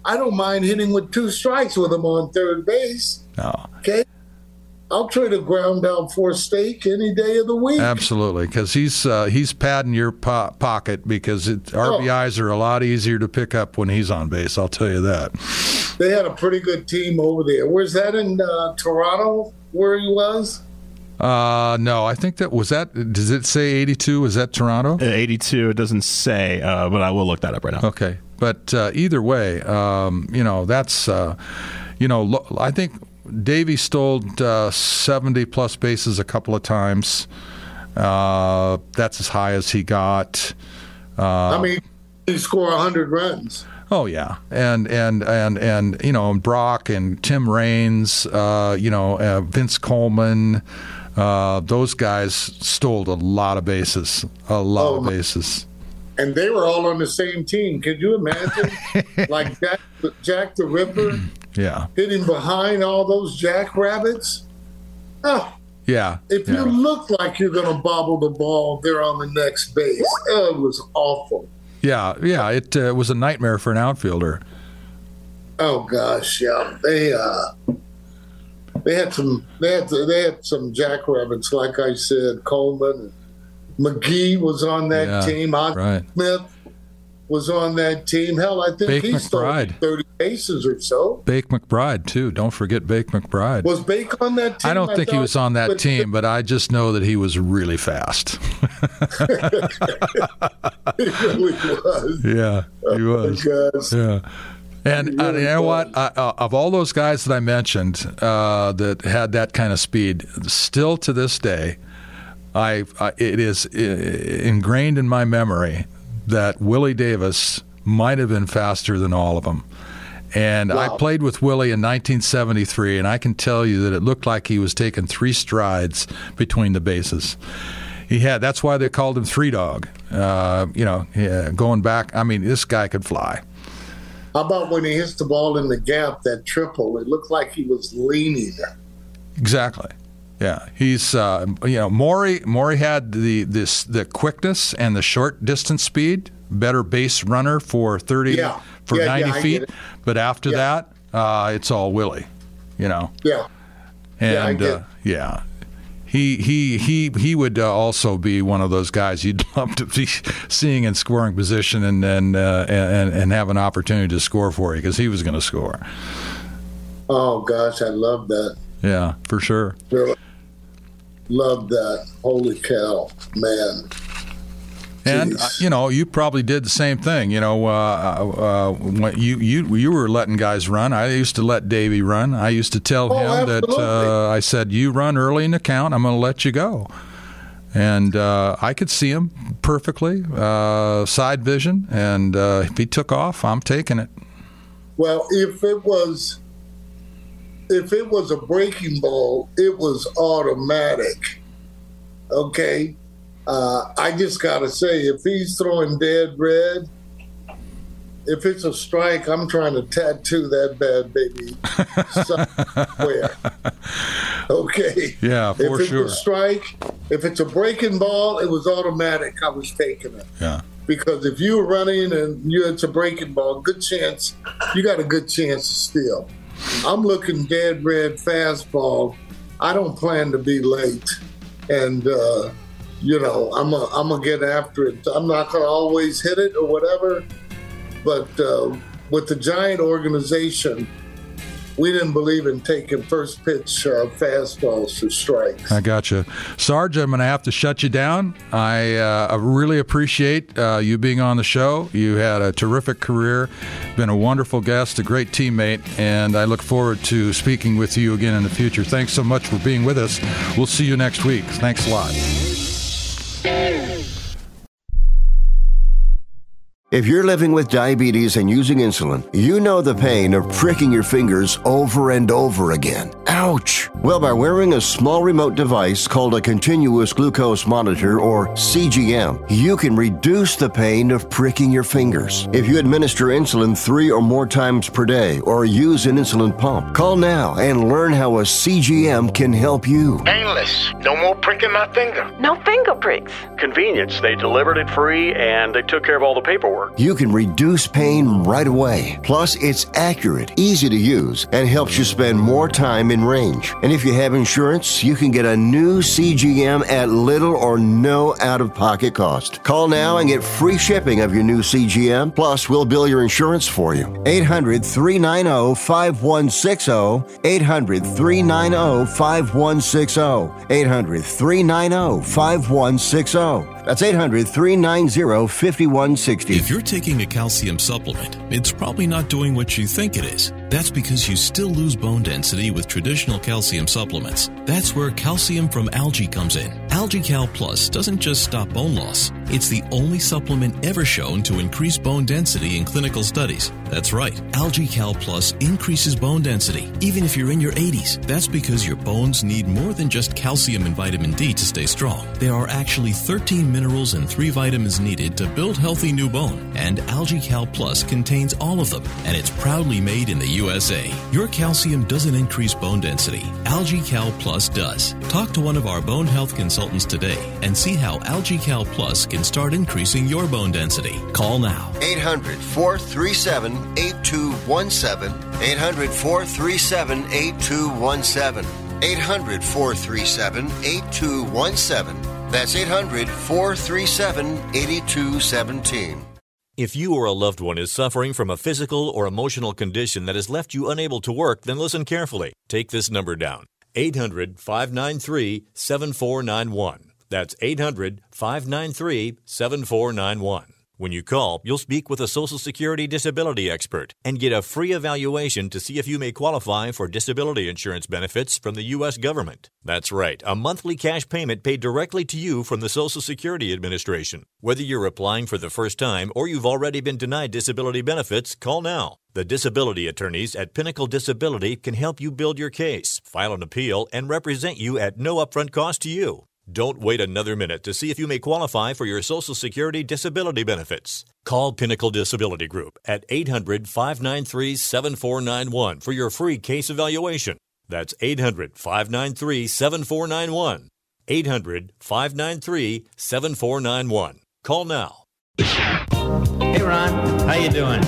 I don't mind hitting with two strikes with him on third base. No. Okay? I'll trade a ground out for a steak any day of the week. Absolutely, because he's uh, he's padding your po- pocket because it, R B Is are a lot easier to pick up when he's on base. I'll tell you that. They had a pretty good team over there. Where's that in uh, Toronto? Where he was? Uh, no, I think that was that. Does it say eighty-two? Is that Toronto? Uh, eighty-two. It doesn't say, uh, but I will look that up right now. Okay, but uh, either way, um, you know that's uh, you know lo- I think. Davey stole uh, seventy plus bases a couple of times. Uh, that's as high as he got. Uh, I mean, he scored one hundred runs. Oh yeah, and and and and you know Brock and Tim Raines, uh, you know uh, Vince Coleman, uh, those guys stole a lot of bases, a lot oh, of bases. And they were all on the same team. Could you imagine? Like Jack, Jack the Ripper. Yeah. Hitting behind all those jackrabbits. Oh. Yeah. If yeah. you look like you're going to bobble the ball, they're on the next base. Oh, it was awful. Yeah, yeah. It uh, was a nightmare for an outfielder. Oh gosh, yeah. They uh, they had some they had they had some jackrabbits, like I said. Coleman, McGee was on that yeah, team. Oscar right. Smith was on that team. Hell, I think Bake he stole McBride. thirty bases or so. Bake McBride, too. Don't forget Bake McBride. Was Bake on that team? I don't think I he was on that but, team, but I just know that he was really fast. He really was. Yeah, he was. Oh, yeah. And uh, you know what? I, uh, of all those guys that I mentioned uh, that had that kind of speed, still to this day, I, I it is ingrained in my memory that Willie Davis might have been faster than all of them. And wow. I played with Willie in nineteen seventy-three, and I can tell you that it looked like he was taking three strides between the bases. He had. That's why they called him Three Dog. Uh, you know, yeah, going back, I mean, this guy could fly. How about when he hits the ball in the gap, that triple? It looked like he was leaning. Exactly. Yeah, he's uh, you know Maury. Maury had the this the quickness and the short distance speed. Better base runner for thirty yeah. for yeah, ninety yeah, feet. But after yeah. that, uh, it's all Willie. You know. Yeah. And yeah, uh, yeah, he he he he would uh, also be one of those guys you'd love to be seeing in scoring position and and uh, and, and have an opportunity to score for you because he was going to score. Oh gosh, I love that. Yeah, for sure. Really love that. Holy cow, man. And uh, you know, you probably did the same thing. You know, uh, uh, when you you you were letting guys run. I used to let Davey run. I used to tell oh, him absolutely. that uh, I said, "You run early in the count. I'm going to let you go." And uh, I could see him perfectly, uh, side vision. And uh, if he took off, I'm taking it. Well, if it was, if it was a breaking ball, it was automatic. Okay. Uh, I just got to say, if he's throwing dead red, if it's a strike, I'm trying to tattoo that bad baby somewhere. Okay. Yeah, for if it's sure. a strike, if it's a breaking ball, it was automatic. I was taking it. Yeah. Because if you were running and you it's a breaking ball, good chance, you got a good chance to steal. I'm looking dead red fastball. I don't plan to be late. And, uh, you know, I'm a, I'm gonna get after it. I'm not gonna always hit it or whatever, but uh, with the Giant organization, we didn't believe in taking first pitch uh, fastballs for strikes. I got you, Sarge. I'm gonna have to shut you down. I uh, really appreciate uh, you being on the show. You had a terrific career, been a wonderful guest, a great teammate, and I look forward to speaking with you again in the future. Thanks so much for being with us. We'll see you next week. Thanks a lot. If you're living with diabetes and using insulin, you know the pain of pricking your fingers over and over again. Ouch! Well, by wearing a small remote device called a continuous glucose monitor, or C G M, you can reduce the pain of pricking your fingers. If you administer insulin three or more times per day or use an insulin pump, call now and learn how a C G M can help you. Painless. No more pricking my finger. No finger pricks. Convenience. They delivered it free and they took care of all the paperwork. You can reduce pain right away. Plus, it's accurate, easy to use, and helps you spend more time in range. And if you have insurance, you can get a new C G M at little or no out-of-pocket cost. Call now and get free shipping of your new C G M. Plus, we'll bill your insurance for you. eight hundred, three nine zero, five one six zero. eight hundred, three nine zero, five one six zero. eight hundred, three nine zero, five one six zero. That's eight hundred, three nine zero, five one six zero. If you're taking a calcium supplement, it's probably not doing what you think it is. That's because you still lose bone density with traditional calcium supplements. That's where calcium from algae comes in. AlgaeCal Plus doesn't just stop bone loss. It's the only supplement ever shown to increase bone density in clinical studies. That's right. AlgaeCal Plus increases bone density, even if you're in your eighties. That's because your bones need more than just calcium and vitamin D to stay strong. There are actually thirteen minerals and three vitamins needed to build healthy new bone, and AlgaeCal Plus contains all of them, and it's proudly made in the U S A. Your calcium doesn't increase bone density. AlgaeCal Plus does. Talk to one of our bone health consultants today and see how AlgaeCal Plus can start increasing your bone density. Call now. eight hundred, four three seven, eight two one seven. eight hundred, four three seven, eight two one seven. eight hundred, four three seven, eight two one seven. That's eight hundred, four three seven, eight two one seven. If you or a loved one is suffering from a physical or emotional condition that has left you unable to work, then listen carefully. Take this number down. eight hundred, five nine three, seven four nine one. That's eight hundred, five nine three, seven four nine one. When you call, you'll speak with a Social Security disability expert and get a free evaluation to see if you may qualify for disability insurance benefits from the U S government. That's right, a monthly cash payment paid directly to you from the Social Security Administration. Whether you're applying for the first time or you've already been denied disability benefits, call now. The disability attorneys at Pinnacle Disability can help you build your case, file an appeal, and represent you at no upfront cost to you. Don't wait another minute to see if you may qualify for your Social Security disability benefits. Call Pinnacle Disability Group at eight hundred, five nine three, seven four nine one for your free case evaluation. That's eight hundred, five nine three, seven four nine one. eight hundred, five nine three, seven four nine one. Call now. Hey, Ron. How you doing?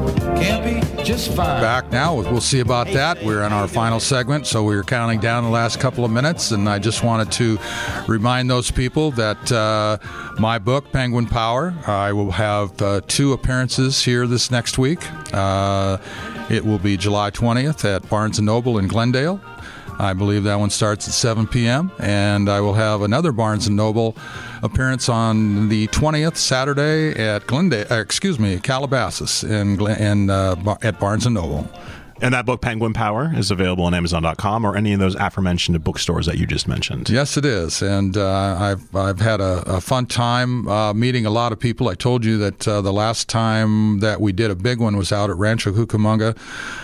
Campy? Just fine. Back now. We'll see about that. We're in our final segment, so we're counting down the last couple of minutes, and I just wanted to remind those people that uh, my book, Penguin Power, I will have uh, two appearances here this next week. Uh, it will be July twentieth at Barnes and Noble in Glendale. I believe that one starts at seven p.m., and I will have another Barnes and Noble appearance on the twentieth, Saturday at Glendale, uh, excuse me, Calabasas in, in uh, at Barnes and Noble. And that book, Penguin Power, is available on Amazon dot com or any of those aforementioned bookstores that you just mentioned. Yes, it is. And uh, I've I've had a, a fun time uh, meeting a lot of people. I told you that uh, the last time that we did a big one was out at Rancho Cucamonga.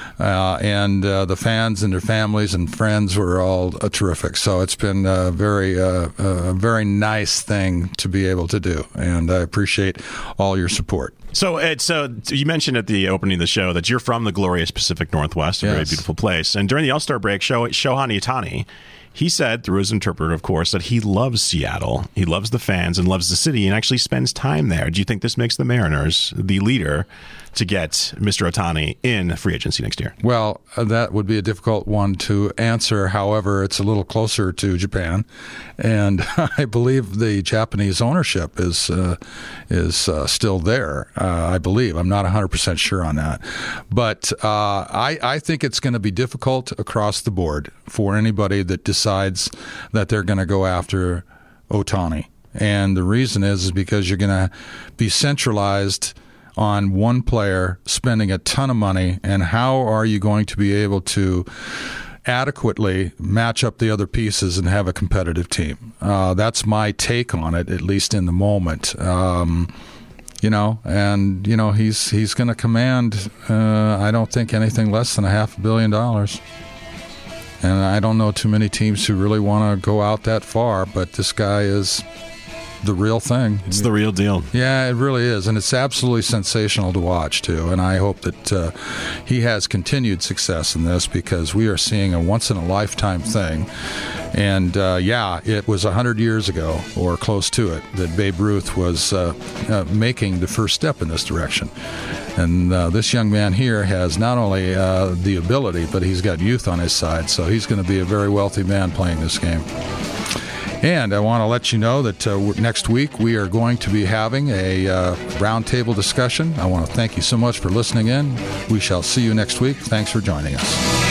Uh, and uh, the fans and their families and friends were all uh, terrific. So it's been a very, uh, a very nice thing to be able to do, and I appreciate all your support. So it's uh, you mentioned at the opening of the show that you're from the glorious Pacific Northwest, a yes. very beautiful place. And during the All-Star break, Shohei Ohtani, he said, through his interpreter, of course, that he loves Seattle. He loves the fans and loves the city and actually spends time there. Do you think this makes the Mariners the leader to get Mister Ohtani in free agency next year? Well, uh, that would be a difficult one to answer. However, it's a little closer to Japan, and I believe the Japanese ownership is uh, is uh, still there. Uh, I believe. I'm not one hundred percent sure on that, but uh, I, I think it's going to be difficult across the board for anybody that decides that they're going to go after Ohtani. And the reason is, is because you're going to be centralized on one player spending a ton of money, and how are you going to be able to adequately match up the other pieces and have a competitive team? Uh, that's my take on it, at least in the moment. Um, you know, and you know he's he's going to command, uh, I don't think anything less than a half a billion dollars. And I don't know too many teams who really want to go out that far, but this guy is the real thing. It's the real deal. Yeah, it really is, and it's absolutely sensational to watch too. And I hope that uh, he has continued success in this, because we are seeing a once-in-a-lifetime thing. And uh, yeah, it was one hundred years ago, or close to it, that Babe Ruth was uh, uh, making the first step in this direction. And uh, this young man here has not only uh, the ability, but he's got youth on his side, so he's going to be a very wealthy man playing this game. And I want to let you know that uh, next week we are going to be having a uh, roundtable discussion. I want to thank you so much for listening in. We shall see you next week. Thanks for joining us.